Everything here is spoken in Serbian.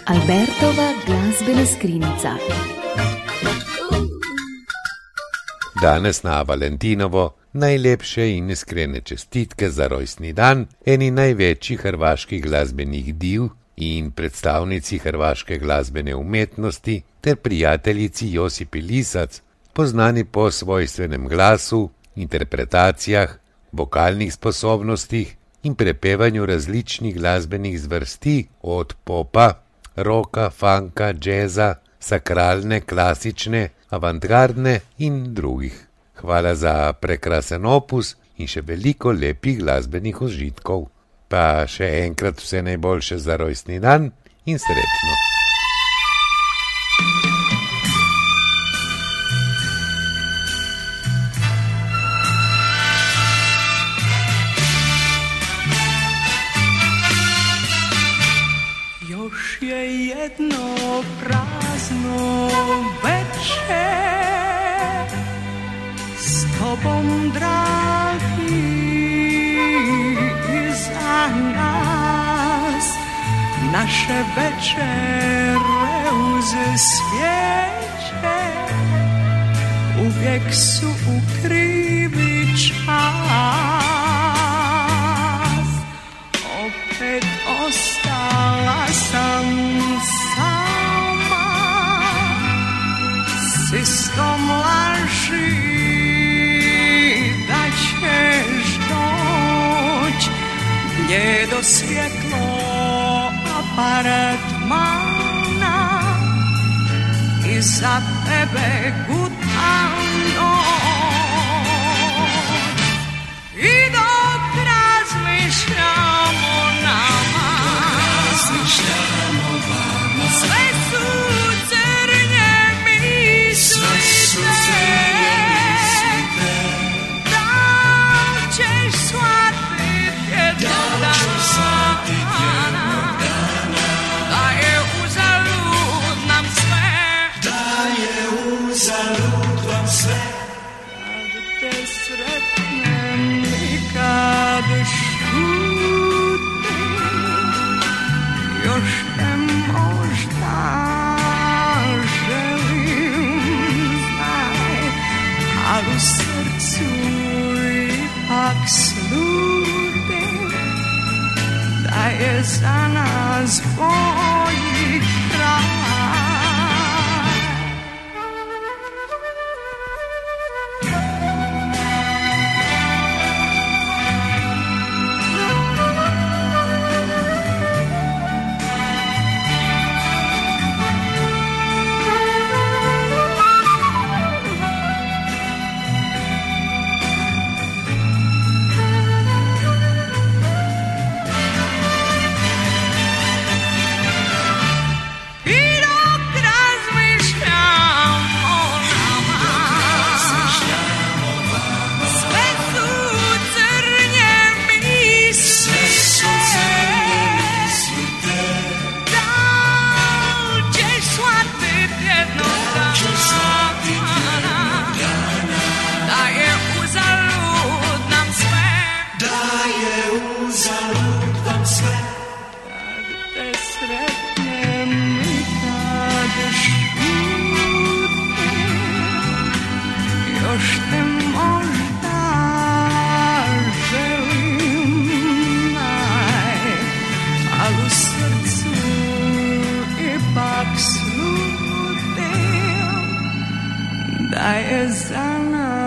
Albertova glazbena skrinjica. Danes na Valentinovo najlepše in iskrene čestitke za rojstni dan eni največjih hrvaških glasbenih div in predstavnici hrvaške glasbene umetnosti ter prijateljici Josipi Lisac, poznani po svojstvenem glasu, interpretacijah, vokalnih sposobnostih in prepevanju različnih glasbenih zvrsti od popa, roka, funka, džeza, sakralne, klasične, avantgardne in drugih. Hvala za prekrasen opus in še veliko lepih glasbenih užitkov. Pa še enkrat vse najboljše za rojstni dan in srečno. Još je jedno prazno večer s tobom, dragi, za nas. Naše večere uz svijeće uvijek su u krivi čas. Opet ostala sam sama s istom laži da ćeš doć, bljedo svjetlo apartmana i za tebe gutam noć. I dok razmišljam o nama, sve su crnje mislite, da ćeš shvatit jednog dana, da je uzalud nam sve, kad te sretnem i kad šutim, još te možda želim, znaj, al u srcu ipak slutim da je za nas bolji kraj. Da je za nas